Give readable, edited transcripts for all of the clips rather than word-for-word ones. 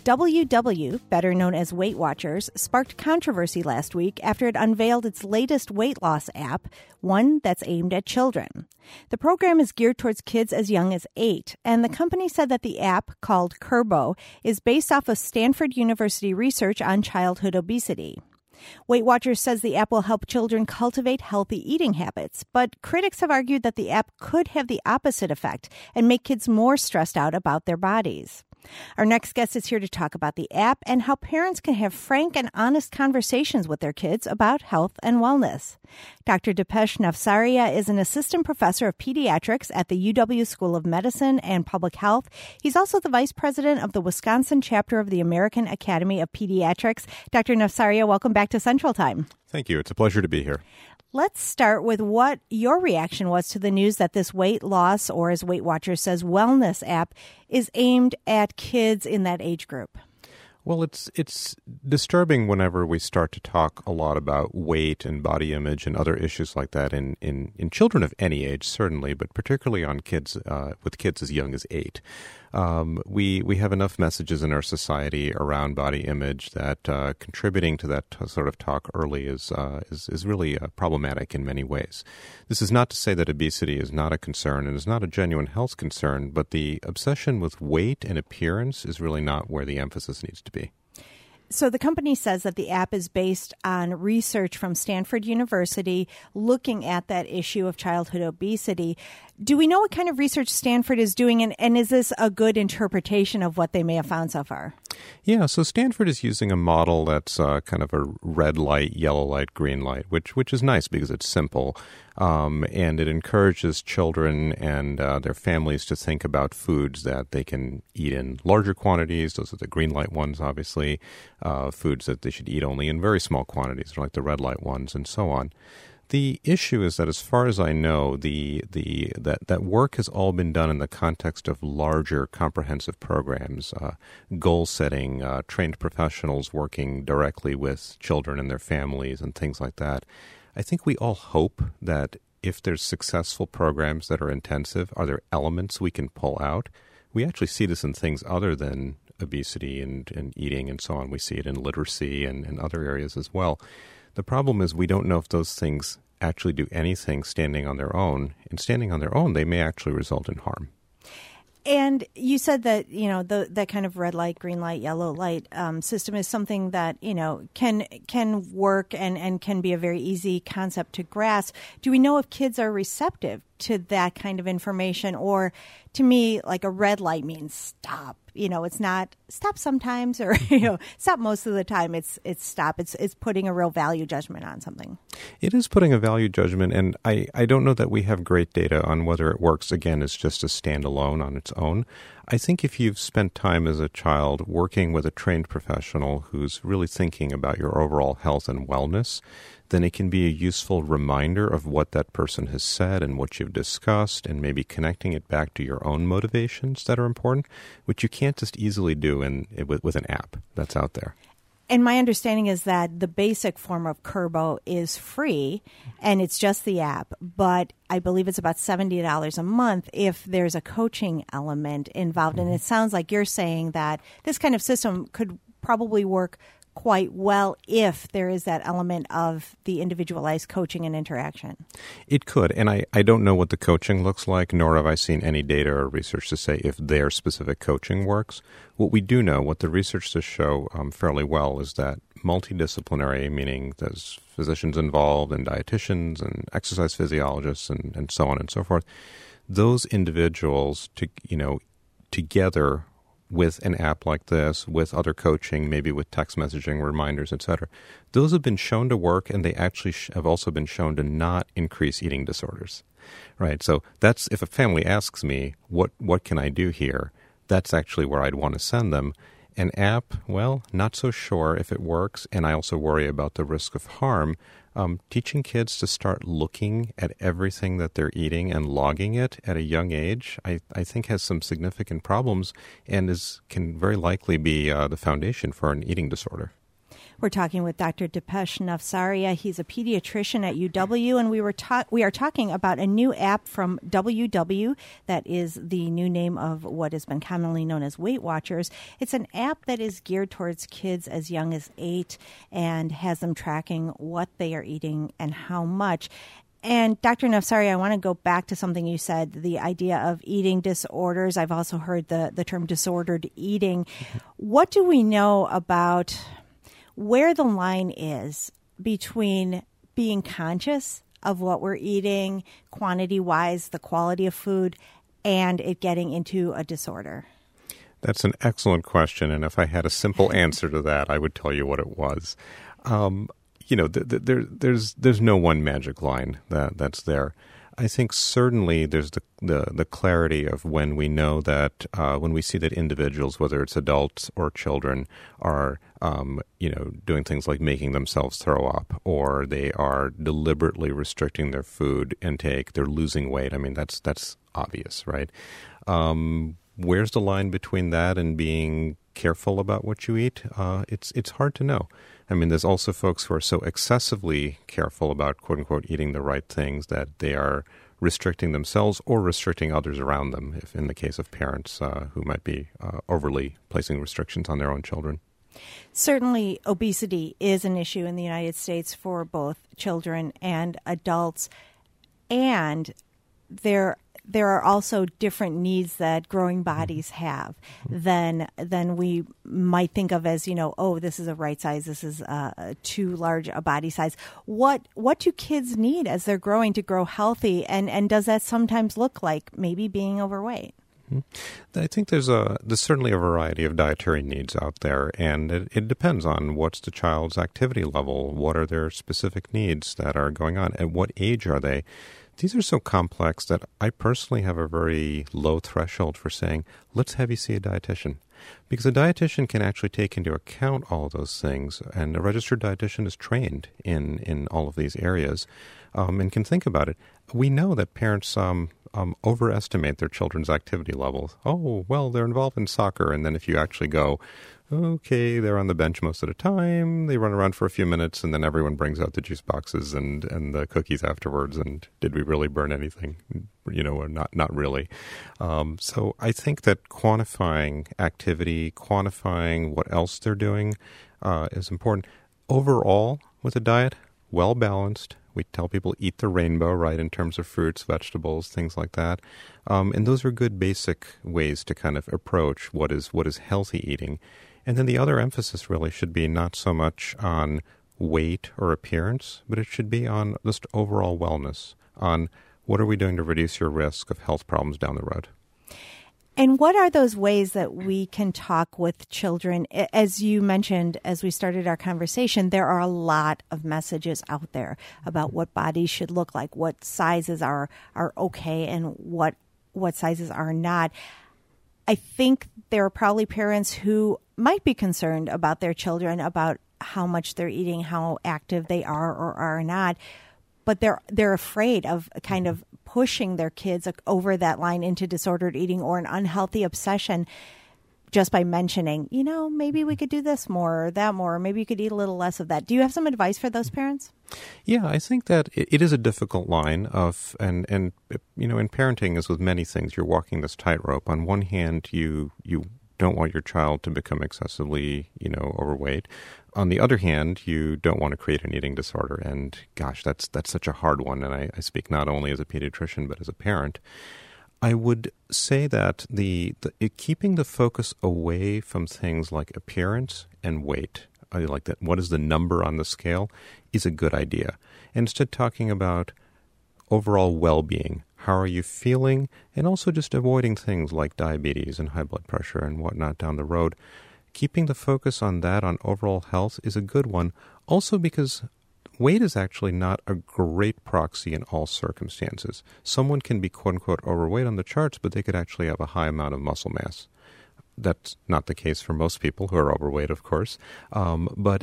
WW, better known as Weight Watchers, sparked controversy last week after it unveiled its latest weight loss app, one that's aimed at children. The program is geared towards kids as young as 8, and the company said that the app, called Kurbo, is based off of Stanford University research on childhood obesity. Weight Watchers says the app will help children cultivate healthy eating habits, but critics have argued that the app could have the opposite effect and make kids more stressed out about their bodies. Our next guest is here to talk about the app and how parents can have frank and honest conversations with their kids about health and wellness. Dr. Dipesh Navsaria is an assistant professor of pediatrics at the UW School of Medicine and Public Health. He's also the vice president of the Wisconsin chapter of the American Academy of Pediatrics. Dr. Navsaria, welcome back to Central Time. Thank you. It's a pleasure to be here. Let's start with what your reaction was to the news that this weight loss, or as Weight Watchers says, wellness app is aimed at kids in that age group. Well, it's disturbing whenever we start to talk a lot about weight and body image and other issues like that in children of any age, certainly, but particularly on kids with kids as young as 8. We have enough messages in our society around body image that contributing to that sort of talk early is really problematic in many ways. This is not to say that obesity is not a concern and is not a genuine health concern, but the obsession with weight and appearance is really not where the emphasis needs to be. So the company says that the app is based on research from Stanford University looking at that issue of childhood obesity. Do we know what kind of research Stanford is doing, and is this a good interpretation of what they may have found so far? Yeah, so Stanford is using a model that's kind of a red light, yellow light, green light, which is nice because it's simple, and it encourages children and their families to think about foods that they can eat in larger quantities. Those are the green light ones, obviously. Foods that they should eat only in very small quantities, like the red light ones, and so on. The issue is that, as far as I know, that work has all been done in the context of larger, comprehensive programs, goal setting, trained professionals working directly with children and their families, and things like that. I think we all hope that if there's successful programs that are intensive, are there elements we can pull out? We actually see this in things other than obesity and eating and so on. We see it in literacy and other areas as well. The problem is we don't know if those things actually do anything standing on their own. And standing on their own, they may actually result in harm. And you said that, that kind of red light, green light, yellow light system is something that, can work and can be a very easy concept to grasp. Do we know if kids are receptive to that kind of information? Or to me, like a red light means stop. It's not stop sometimes or, stop most of the time. It's stop. It's putting a real value judgment on something. It is putting a value judgment, and I don't know that we have great data on whether it works, again, as just a standalone on its own. I think if you've spent time as a child working with a trained professional who's really thinking about your overall health and wellness, then it can be a useful reminder of what that person has said and what you've discussed, and maybe connecting it back to your own motivations that are important, which you can't just easily do with an app that's out there. And my understanding is that the basic form of Kurbo is free, and it's just the app. But I believe it's about $70 a month if there's a coaching element involved. And it sounds like you're saying that this kind of system could probably work quite well if there is that element of the individualized coaching and interaction. It could, and I don't know what the coaching looks like, nor have I seen any data or research to say if their specific coaching works. What we do know, what the research does show fairly well, is that multidisciplinary, meaning there's physicians involved and dietitians and exercise physiologists and so on and so forth, those individuals together with an app like this, with other coaching, maybe with text messaging, reminders, etc. Those have been shown to work, and they actually have also been shown to not increase eating disorders, right? So that's, if a family asks me, what can I do here? That's actually where I'd want to send them. An app, well, not so sure if it works, and I also worry about the risk of harm. Teaching kids to start looking at everything that they're eating and logging it at a young age, I think has some significant problems and can very likely be the foundation for an eating disorder. We're talking with Dr. Dipesh Navsaria. He's a pediatrician at UW, and we are talking about a new app from WW that is the new name of what has been commonly known as Weight Watchers. It's an app that is geared towards kids as young as 8 and has them tracking what they are eating and how much. And Dr. Navsaria, I want to go back to something you said, the idea of eating disorders. I've also heard the term disordered eating. What do we know about where the line is between being conscious of what we're eating, quantity-wise, the quality of food, and it getting into a disorder? That's an excellent question, and if I had a simple answer to that, I would tell you what it was. There's no one magic line that's there. I think certainly there's the clarity of when we know that when we see that individuals, whether it's adults or children, are doing things like making themselves throw up, or they are deliberately restricting their food intake, they're losing weight. I mean, that's obvious, right? Where's the line between that and being careful about what you eat? It's hard to know. I mean, there's also folks who are so excessively careful about, quote-unquote, eating the right things that they are restricting themselves or restricting others around them, if in the case of parents who might be overly placing restrictions on their own children. Certainly, obesity is an issue in the United States for both children and adults, and there are also different needs that growing bodies have than we might think of as, this is a right size, this is too large a body size. What do kids need as they're growing to grow healthy, and does that sometimes look like maybe being overweight? I think there's certainly a variety of dietary needs out there, and it depends on what's the child's activity level, what are their specific needs that are going on, at what age are they. These are so complex that I personally have a very low threshold for saying, let's have you see a dietitian. Because a dietitian can actually take into account all of those things, and a registered dietitian is trained in all of these areas and can think about it. We know that parents overestimate their children's activity levels. Oh, well, they're involved in soccer, and then if you actually go, okay, they're on the bench most of the time, they run around for a few minutes, and then everyone brings out the juice boxes and the cookies afterwards, and did we really burn anything? Or not really. So I think that quantifying activity, quantifying what else they're doing is important. Overall, with a diet, well-balanced. We tell people eat the rainbow, right, in terms of fruits, vegetables, things like that. And those are good basic ways to kind of approach what is healthy eating. And then the other emphasis really should be not so much on weight or appearance, but it should be on just overall wellness, on what are we doing to reduce your risk of health problems down the road. And what are those ways that we can talk with children? As you mentioned, as we started our conversation, there are a lot of messages out there about what bodies should look like, what sizes are okay, and what sizes are not. I think there are probably parents who might be concerned about their children, about how much they're eating, how active they are or are not, but they're afraid of kind of pushing their kids over that line into disordered eating or an unhealthy obsession just by mentioning, maybe we could do this more or that more, or maybe you could eat a little less of that. Do you have some advice for those parents? Yeah, I think that it is a difficult line of, and in parenting, as with many things, you're walking this tightrope. On one hand, you don't want your child to become excessively, overweight. On the other hand, you don't want to create an eating disorder. And gosh, that's such a hard one. And I speak not only as a pediatrician, but as a parent. I would say that keeping the focus away from things like appearance and weight, like that, what is the number on the scale, is a good idea. And instead talking about overall well-being. How are you feeling? And also just avoiding things like diabetes and high blood pressure and whatnot down the road. Keeping the focus on that, on overall health, is a good one. Also because weight is actually not a great proxy in all circumstances. Someone can be quote-unquote overweight on the charts, but they could actually have a high amount of muscle mass. That's not the case for most people who are overweight, of course. But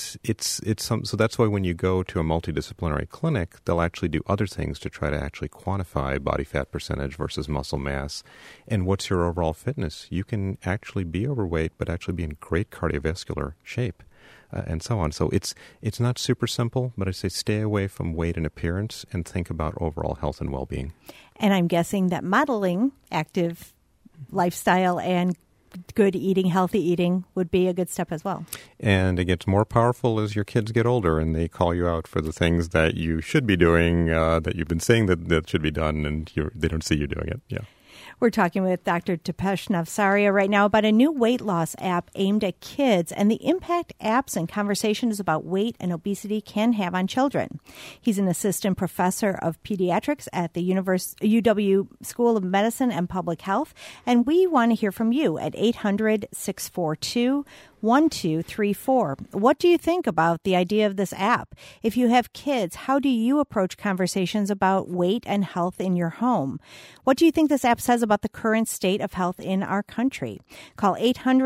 so that's why when you go to a multidisciplinary clinic, they'll actually do other things to try to actually quantify body fat percentage versus muscle mass. And what's your overall fitness? You can actually be overweight, but actually be in great cardiovascular shape. and so on. So it's not super simple, but I say stay away from weight and appearance and think about overall health and well-being. And I'm guessing that modeling active lifestyle and good eating, healthy eating would be a good step as well. And it gets more powerful as your kids get older and they call you out for the things that you should be doing, that you've been saying that should be done, and they don't see you doing it. Yeah. We're talking with Dr. Dipesh Navsaria right now about a new weight loss app aimed at kids and the impact apps and conversations about weight and obesity can have on children. He's an assistant professor of pediatrics at the UW School of Medicine and Public Health, and we want to hear from you at 800-642-1234. What do you think about the idea of this app? If you have kids, how do you approach conversations about weight and health in your home? What do you think this app says about the current state of health in our country? Call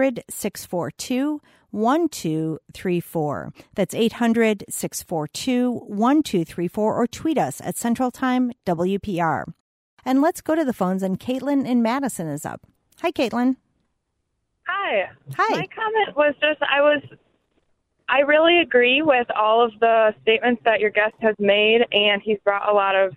800-642-1234. That's 800-642-1234, or tweet us at Central Time WPR. And let's go to the phones, and Caitlin in Madison is up. Hi, Caitlin. Hi. Hi. My comment was just I really agree with all of the statements that your guest has made, and he's brought a lot of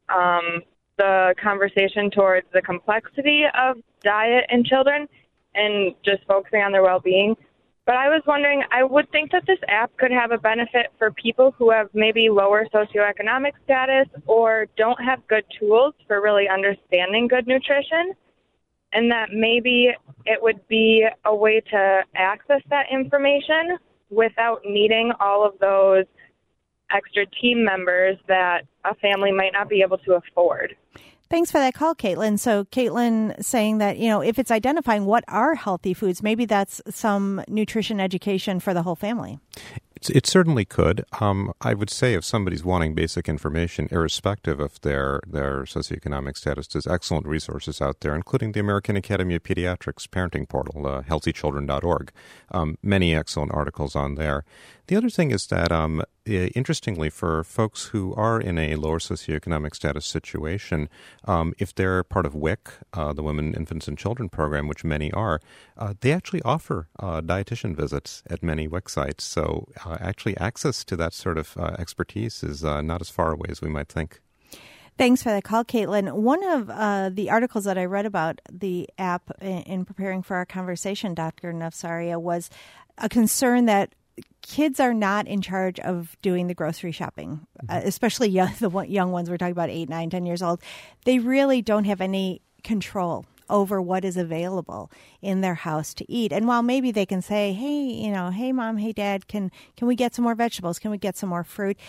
the conversation towards the complexity of diet in children and just focusing on their well-being. But I was wondering, I would think that this app could have a benefit for people who have maybe lower socioeconomic status or don't have good tools for really understanding good nutrition, and that maybe it would be a way to access that information without needing all of those extra team members that a family might not be able to afford. Thanks for that call, Caitlin. So Caitlin saying that, if it's identifying what are healthy foods, maybe that's some nutrition education for the whole family. It certainly could. I would say if somebody's wanting basic information, irrespective of their socioeconomic status, there's excellent resources out there, including the American Academy of Pediatrics parenting portal, healthychildren.org. Many excellent articles on there. The other thing is that, interestingly, for folks who are in a lower socioeconomic status situation, if they're part of WIC, the Women, Infants, and Children program, which many are, they actually offer dietitian visits at many WIC sites. So actually access to that sort of expertise is not as far away as we might think. Thanks for that call, Caitlin. One of the articles that I read about the app in preparing for our conversation, Dr. Navsaria, was a concern that kids are not in charge of doing the grocery shopping, especially the young ones. We're talking about 8, 9, 10 years old. They really don't have any control over what is available in their house to eat. And while maybe they can say, hey, mom, hey, dad, can we get some more vegetables? Can we get some more fruit?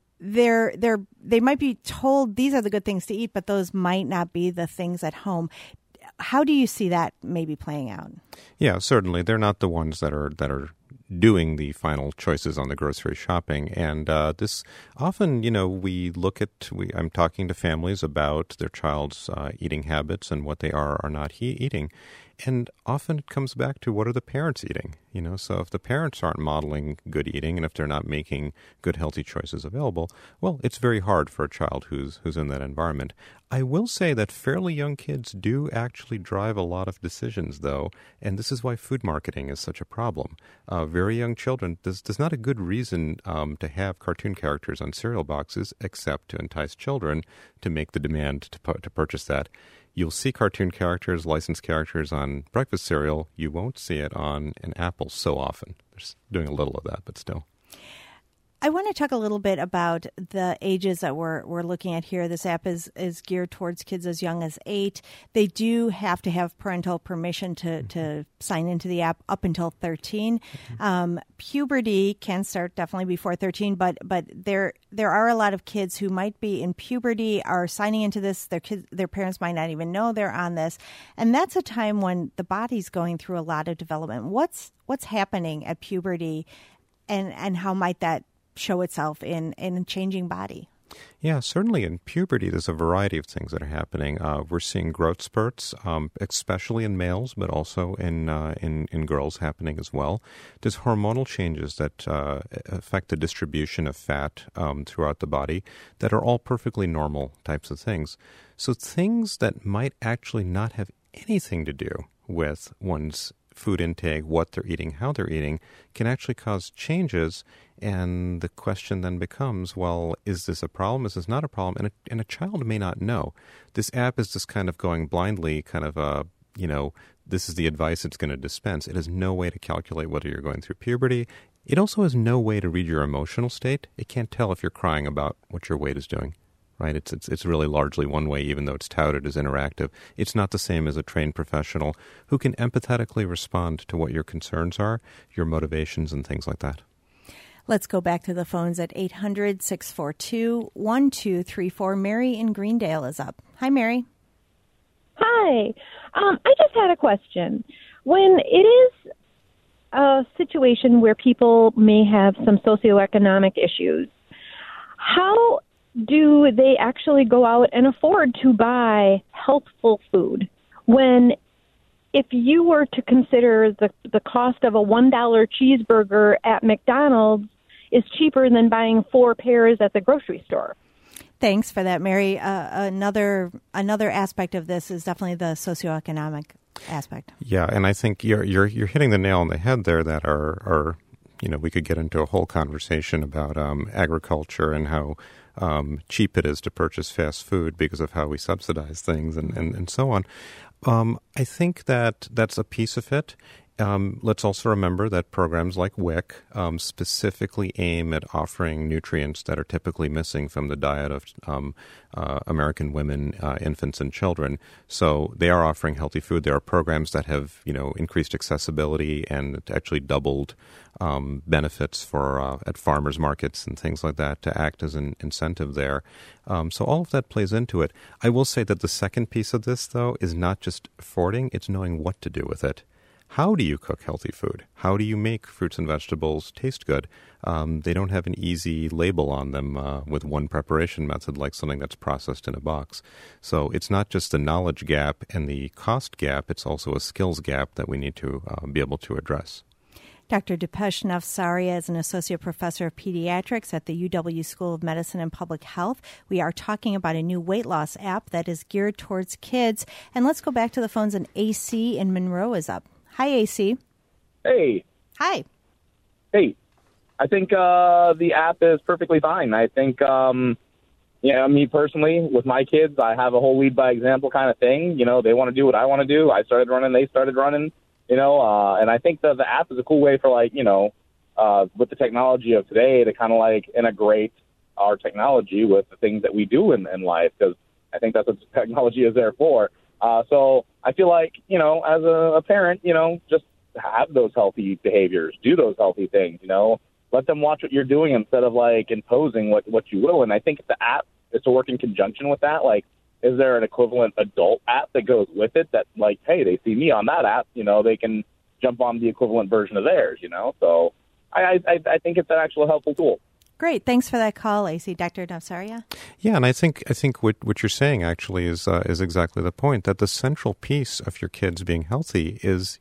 They might be told these are the good things to eat, but those might not be the things at home. How do you see that maybe playing out? Yeah, certainly. They're not the ones that are doing the final choices on the grocery shopping. And this often, I'm talking to families about their child's eating habits and what they are not eating. And often it comes back to what are the parents eating? So if the parents aren't modeling good eating and if they're not making good, healthy choices available, well, it's very hard for a child who's in that environment. I will say that fairly young kids do actually drive a lot of decisions, though, and this is why food marketing is such a problem. Very young children, there's not a good reason to have cartoon characters on cereal boxes except to entice children to make the demand to purchase that. You'll see cartoon characters, licensed characters on breakfast cereal. You won't see it on an apple so often. They're doing a little of that, but still. I want to talk a little bit about the ages that we're looking at here. This app is geared towards kids as young as 8. They do have to have parental permission to sign into the app up until 13. Puberty can start definitely before 13, but there are a lot of kids who might be in puberty, are signing into this. Their parents might not even know they're on this, and that's a time when the body's going through a lot of development. What's happening at puberty, and how might that show itself in a changing body? Yeah, certainly in puberty, there's a variety of things that are happening. We're seeing growth spurts, especially in males, but also in girls happening as well. There's hormonal changes that affect the distribution of fat throughout the body that are all perfectly normal types of things. So things that might actually not have anything to do with one's food intake, what they're eating, how they're eating, can actually cause changes. And the question then becomes, well, is this a problem? Is this not a problem? And a child may not know. This app is just kind of going blindly, kind of, this is the advice it's going to dispense. It has no way to calculate whether you're going through puberty. It also has no way to read your emotional state. It can't tell if you're crying about what your weight is doing. Right? It's really largely one way, even though it's touted as interactive. It's not the same as a trained professional who can empathetically respond to what your concerns are, your motivations, and things like that. Let's go back to the phones at 800-642-1234. Mary in Greendale is up. Hi, Mary. Hi. I just had a question. When it is a situation where people may have some socioeconomic issues, how do they actually go out and afford to buy healthful food when, if you were to consider the cost of a $1 cheeseburger at McDonald's is cheaper than buying 4 pairs at the grocery store? Thanks for that, Mary. Another aspect of this is definitely the socioeconomic aspect. Yeah, and I think you're hitting the nail on the head there. That are we could get into a whole conversation about agriculture and how cheap it is to purchase fast food because of how we subsidize things and so on. I think that's a piece of it. Let's also remember that programs like WIC specifically aim at offering nutrients that are typically missing from the diet of American women, infants, and children. So they are offering healthy food. There are programs that have increased accessibility and actually doubled benefits for at farmers markets and things like that to act as an incentive there. So all of that plays into it. I will say that the second piece of this, though, is not just affording, it's knowing what to do with it. How do you cook healthy food? How do you make fruits and vegetables taste good? They don't have an easy label on them with one preparation method like something that's processed in a box. So it's not just the knowledge gap and the cost gap, it's also a skills gap that we need to be able to address. Dr. Dipesh Navsaria is an associate professor of pediatrics at the UW School of Medicine and Public Health. We are talking about a new weight loss app that is geared towards kids. And let's go back to the phones, and AC in Monroe is up. Hi, AC. Hey. Hi. Hey. I think the app is perfectly fine. I think, me personally, with my kids, I have a whole lead by example kind of thing. They want to do what I want to do. I started running, they started running, and I think the app is a cool way for, with the technology of today to kind of, integrate our technology with the things that we do in life, because I think that's what technology is there for. So I feel like, as a parent, just have those healthy behaviors, do those healthy things, let them watch what you're doing instead of imposing what you will. And I think if the app is to work in conjunction with that, is there an equivalent adult app that goes with it that hey, they see me on that app, they can jump on the equivalent version of theirs, So I think it's an actual helpful tool. Great. Thanks for that call, AC. Dr. Navsaria? Yeah, and I think what you're saying actually is exactly the point, that the central piece of your kids being healthy is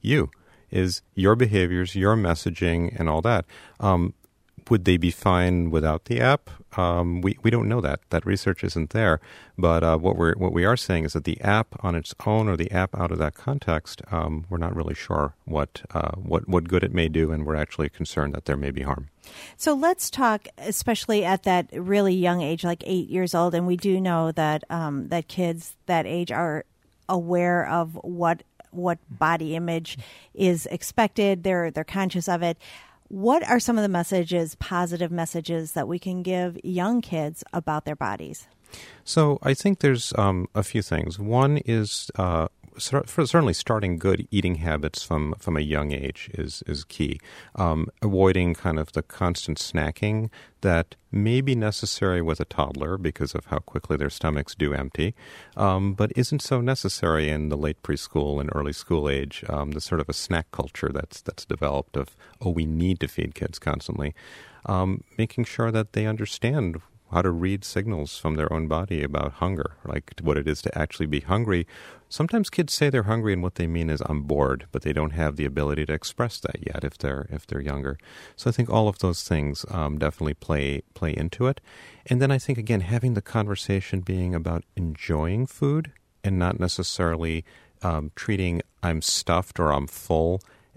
your behaviors, your messaging, and all that. Would they be fine without the app? We don't know that. That research isn't there. But what we are saying is that the app on its own or the app out of that context, we're not really sure what good it may do, and we're actually concerned that there may be harm. So let's talk, especially at that really young age, like 8 years old, and we do know that that kids that age are aware of what body image is expected. They're conscious of it. What are some of the positive messages that we can give young kids about their bodies? So I think there's a few things. One is certainly starting good eating habits from a young age is key. Avoiding kind of the constant snacking that may be necessary with a toddler because of how quickly their stomachs do empty, but isn't so necessary in the late preschool and early school age. The sort of a snack culture that's developed of, we need to feed kids constantly. Making sure that they understand how to read signals from their own body about hunger, like what it is to actually be hungry. Sometimes kids say they're hungry and what they mean is I'm bored, but they don't have the ability to express that yet if they're younger. So I think all of those things definitely play into it. And then I think, again, having the conversation being about enjoying food and not necessarily treating I'm stuffed or I'm full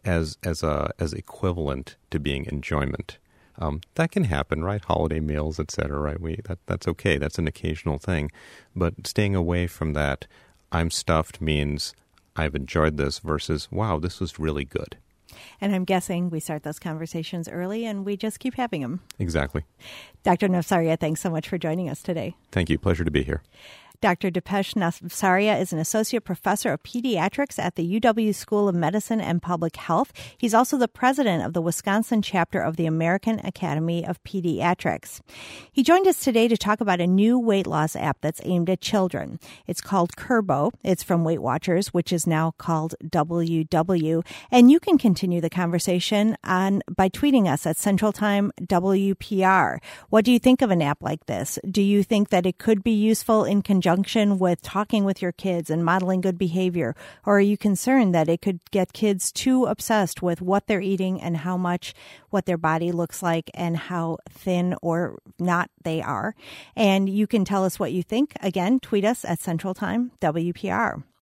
as equivalent to being enjoyment. That can happen, right? Holiday meals, etc. Right? That's okay. That's an occasional thing, but staying away from that. I'm stuffed means I've enjoyed this versus wow, this was really good. And I'm guessing we start those conversations early and we just keep having them. Exactly. Dr. Nafsaria, thanks so much for joining us today. Thank you. Pleasure to be here. Dr. Dipesh Nafsaria is an associate professor of pediatrics at the UW School of Medicine and Public Health. He's also the president of the Wisconsin chapter of the American Academy of Pediatrics. He joined us today to talk about a new weight loss app that's aimed at children. It's called Kurbo. It's from Weight Watchers, which is now called WW. And you can continue the conversation by tweeting us at Central Time WPR. What do you think of an app like this? Do you think that it could be useful in conjunction with talking with your kids and modeling good behavior? Or are you concerned that it could get kids too obsessed with what they're eating and how much what their body looks like and how thin or not they are? And you can tell us what you think. Again, tweet us at Central Time WPR.